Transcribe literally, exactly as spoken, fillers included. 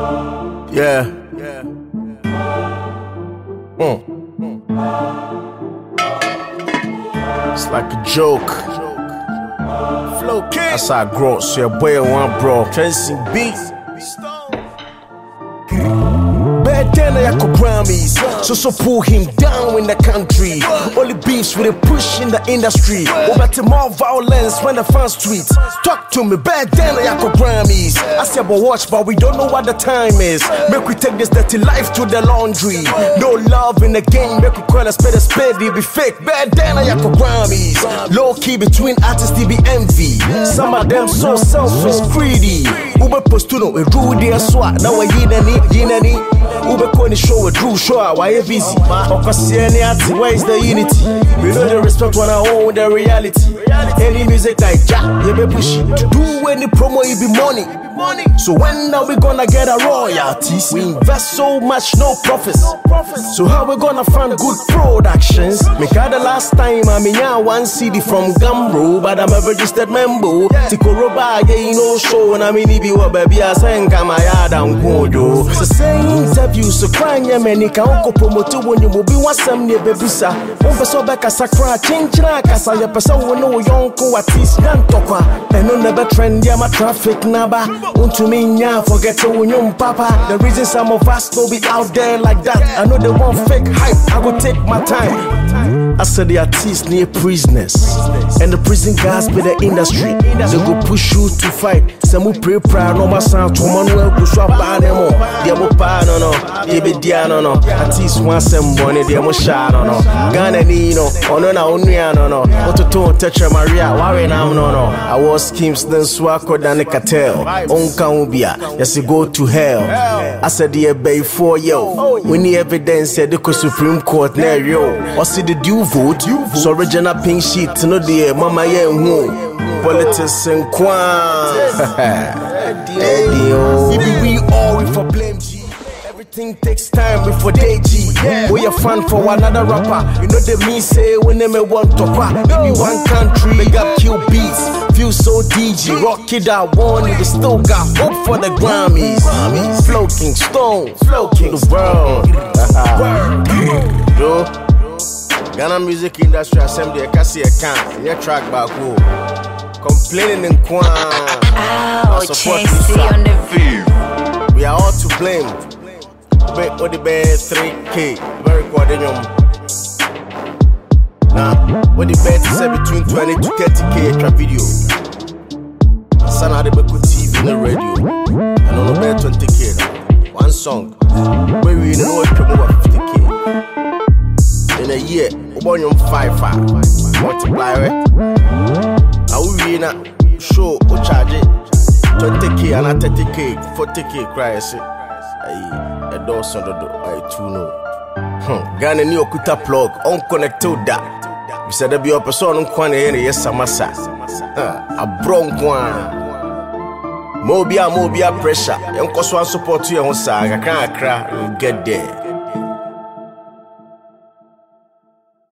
Yeah. Mm. It's like a joke. Flow King. That's how I grow. So your boy one bro. Tracing beats. Bad then I could Grammys. So so pull him down in the country. Only beefs with a push in the industry. Or better more violence when the fans tweet. Talk to me, bad then I could Grammys. I say but watch, but we don't know what the time is. Make we take this dirty life to the laundry. No love in the game, make we call a spade a spade. It be fake, bad then I could Grammys. Low key between artists, they be envy. Some of them so selfish, greedy. Ube postuno, we rule their swat. Now I yinani, yinani. Ube koni show, we drew show, why you busy? Okasiani, where is the unity? We know the respect when I own the reality. Any music like Jack, you be pushing. To do any promo, it be money. So when are we gonna get a royalties? We invest so much, no profits. So how we gonna find good productions? Make the last time I mean yeah, one C D from Gambro, but I'm a registered member. Tikoroba, yeah, you know show, and I mean if you were baby, I sang Kamaya down Kodo. So say interview, so crying yeah, many can go promote when you will be one some near Bebusa. Over so back as a cry, change like as I person will know young co at least Nantokwa. And no never trend, yeah, my traffic naba. Unto me, yeah, forget to win your papa. The reason some of us will be out there like that. I know they want fake hype, I will take my time. I said the artists near prisoners, and the prison guys be the industry. They go push you to fight. Some will pray proud, no matter how to manuel go swap by them all. They will buy no no, they be there no no. Artists want some money, they will shine no no. Ghana Nino, oh no no, no no. What to do, touch Maria, why now no no. I was schemes, then swako than the cartel. Onka ubia, yes, you go to hell. I said the bay for yo. We need evidence at the Supreme Court near yo. Or see the due vote, so original pink sheet, no dear, mama, yeah, who politics and kwan. Maybe we all we for blame G. Everything takes time before they G. We a fan for another rapper. You know the me say when they may want to pop. Maybe one country, big up kill beats. Feel so D G, rock it out, one we still got hope for the Grammys. Flow King Stone, Flow King the world. Yo. Ghana music industry assembly, I can see a can. Your track back home. Complaining in Kwan. Oh, Chasey on the field. We are all to blame. But what the bad three K. Very coordinated. Now, what the bad is between twenty to thirty K extra video. Sana de Beku T V in the radio. And on the bad twenty K. One song. Where we know it come over fifty K. In a year, we born on five five. Multiply it. I will be in a show or charge it twenty K and thirty K, forty K. Cry, I say, I a door son of the I two know. Ghana new Okuta plug, unconnected that. We said there be a person on Kwan here, yes, Samasa. A bronc one. Mobia, mobia pressure. Young Coswan support you on Saga, can't cry, get there.